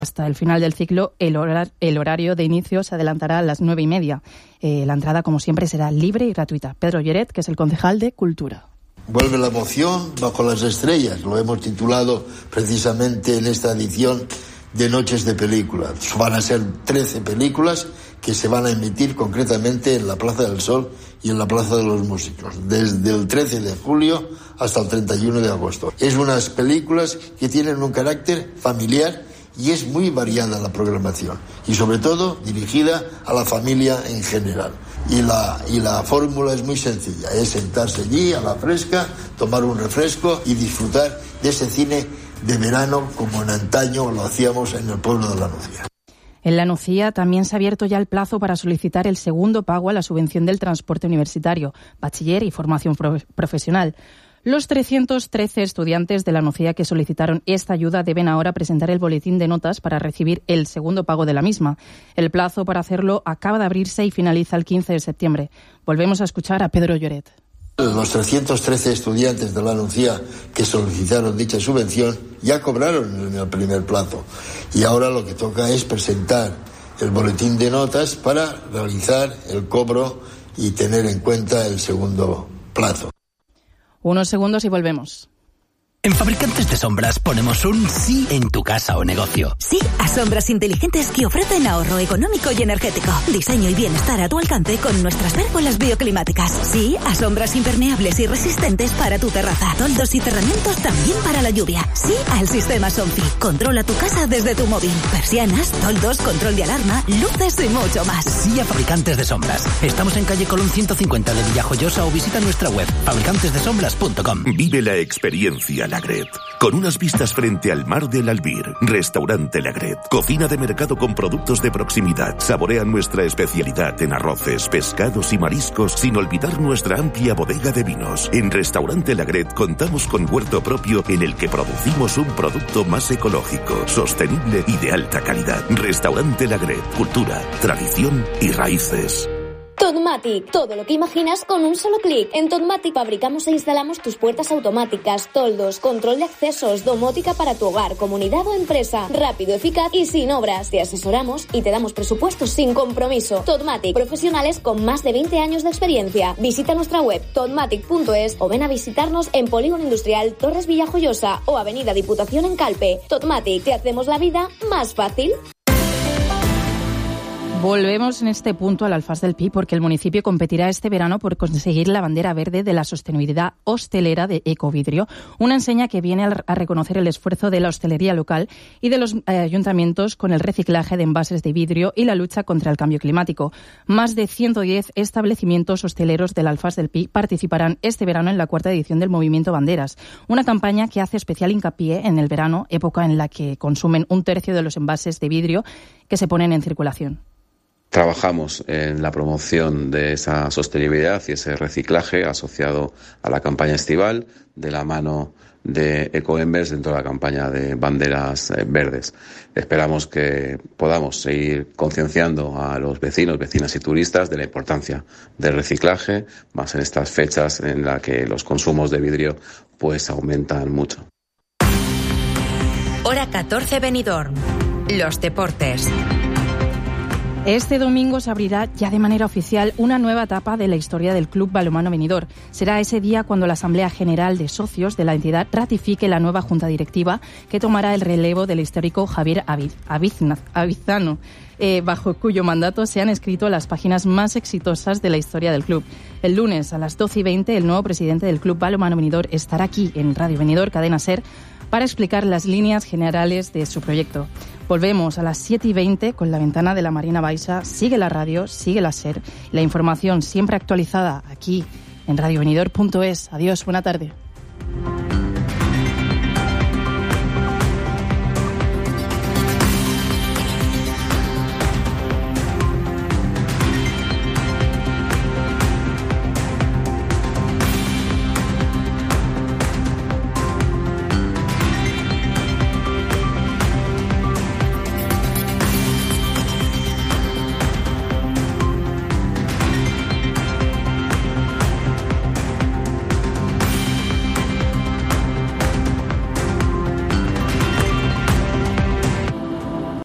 Hasta el final del ciclo, el horario de inicio se adelantará a las 9:30. La entrada, como siempre, será libre y gratuita. Pedro Lloret, que es el concejal de Cultura. Vuelve la emoción bajo las estrellas. Lo hemos titulado precisamente en esta edición de Noches de Película. Van a ser 13 películas que se van a emitir concretamente en la Plaza del Sol y en la Plaza de los Músicos, desde el 13 de julio hasta el 31 de agosto. Es unas películas que tienen un carácter familiar y es muy variada la programación y sobre todo dirigida a la familia en general. Y la fórmula es muy sencilla, es sentarse allí a la fresca, tomar un refresco y disfrutar de ese cine de verano como en antaño lo hacíamos en el pueblo de La Nucía. En La Nucía también se ha abierto ya el plazo para solicitar el segundo pago a la subvención del transporte universitario, bachiller y formación profesional. Los 313 estudiantes de La Nucía que solicitaron esta ayuda deben ahora presentar el boletín de notas para recibir el segundo pago de la misma. El plazo para hacerlo acaba de abrirse y finaliza el 15 de septiembre. Volvemos a escuchar a Pedro Lloret. Los 313 estudiantes de La Nucía que solicitaron dicha subvención ya cobraron en el primer plazo y ahora lo que toca es presentar el boletín de notas para realizar el cobro y tener en cuenta el segundo plazo. Unos segundos y volvemos. En Fabricantes de Sombras ponemos un sí en tu casa o negocio. Sí a sombras inteligentes que ofrecen ahorro económico y energético. Diseño y bienestar a tu alcance con nuestras pérgolas bioclimáticas. Sí a sombras impermeables y resistentes para tu terraza. Toldos y cerramientos también para la lluvia. Sí al sistema Somfy. Controla tu casa desde tu móvil. Persianas, toldos, control de alarma, luces y mucho más. Sí a Fabricantes de Sombras. Estamos en calle Colón 150 de Villajoyosa o visita nuestra web fabricantesdesombras.com. Vive la experiencia Lagret, con unas vistas frente al mar del Albir. Restaurante Lagret, cocina de mercado con productos de proximidad. Saborea nuestra especialidad en arroces, pescados y mariscos, sin olvidar nuestra amplia bodega de vinos. En Restaurante Lagret contamos con huerto propio en el que producimos un producto más ecológico, sostenible y de alta calidad. Restaurante Lagret, cultura, tradición y raíces. Totmatic, todo lo que imaginas con un solo clic. En Totmatic fabricamos e instalamos tus puertas automáticas, toldos, control de accesos, domótica para tu hogar, comunidad o empresa. Rápido, eficaz y sin obras. Te asesoramos y te damos presupuestos sin compromiso. Totmatic, profesionales con más de 20 años de experiencia. Visita nuestra web totmatic.es o ven a visitarnos en Polígono Industrial Torres Villajoyosa o Avenida Diputación en Calpe. Totmatic, te hacemos la vida más fácil. Volvemos en este punto al Alfaz del Pi porque el municipio competirá este verano por conseguir la bandera verde de la sostenibilidad hostelera de Ecovidrio, una enseña que viene a reconocer el esfuerzo de la hostelería local y de los ayuntamientos con el reciclaje de envases de vidrio y la lucha contra el cambio climático. Más de 110 establecimientos hosteleros del Alfaz del Pi participarán este verano en la 4ª edición del Movimiento Banderas, una campaña que hace especial hincapié en el verano, época en la que consumen 1/3 de los envases de vidrio que se ponen en circulación. Trabajamos en la promoción de esa sostenibilidad y ese reciclaje asociado a la campaña estival de la mano de Ecoembers dentro de la campaña de banderas verdes. Esperamos que podamos seguir concienciando a los vecinos, vecinas y turistas de la importancia del reciclaje, más en estas fechas en las que los consumos de vidrio pues aumentan mucho. Hora 14 Benidorm. Los deportes. Este domingo se abrirá ya de manera oficial una nueva etapa de la historia del Club Balonmano Benidorm. Será ese día cuando la Asamblea General de Socios de la entidad ratifique la nueva Junta Directiva que tomará el relevo del histórico Javier Avizano, bajo cuyo mandato se han escrito las páginas más exitosas de la historia del club. El lunes a las 12:20 el nuevo presidente del Club Balonmano Benidorm estará aquí en Radio Benidorm, Cadena SER, para explicar las líneas generales de su proyecto. Volvemos a las 7:20 con la ventana de la Marina Baixa. Sigue la radio, sigue la SER. La información siempre actualizada aquí en radiobenidorm.es. Adiós, buena tarde.